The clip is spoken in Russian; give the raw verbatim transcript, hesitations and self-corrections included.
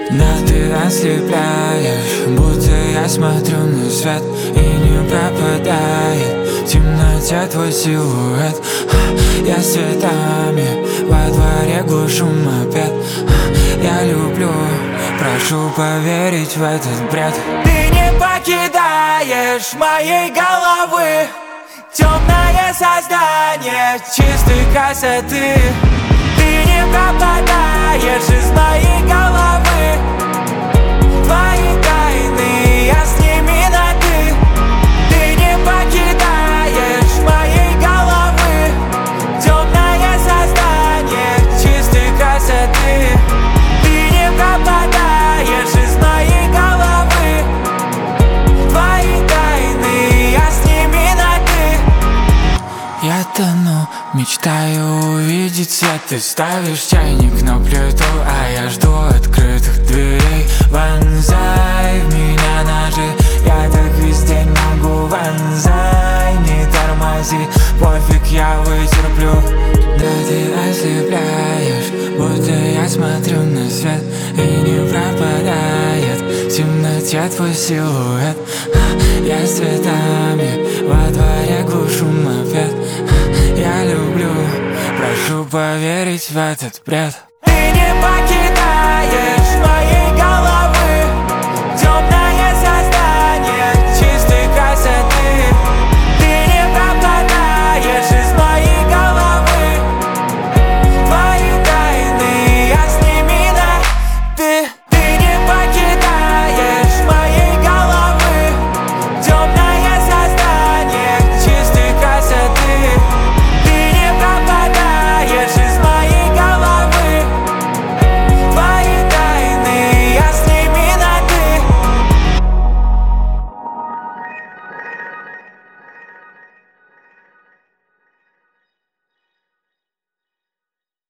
Да ты ослепляешь, будто я смотрю на свет и не пропадает в темноте твой силуэт. Я с цветами во дворе глушу мопед. Я люблю, прошу поверить в этот бред. Ты не покидаешь моей головы, темное создание чистой красоты. Ты не пропадаешь из моей головы. Твои тайны я с ними на ты. Ты не покидаешь моей головы, темное создание чистой красоты. Ты не пропадаешь из моей головы. Твои тайны я с ними на ты. Я тону, мечтаю увидеть свет. Ты ставишь чайник на плиту, а я жду открытых дверей. Вонзай в меня ножи, я так весь день могу. Вонзай, не тормози, пофиг, я вытерплю. Да ты ослепляешь, будто я смотрю на свет и не пропадает в темноте твой силуэт. Я с цветами во дворе глушу мопед. Я люблю, прошу поверить в этот бред. Ты не покидаешь моей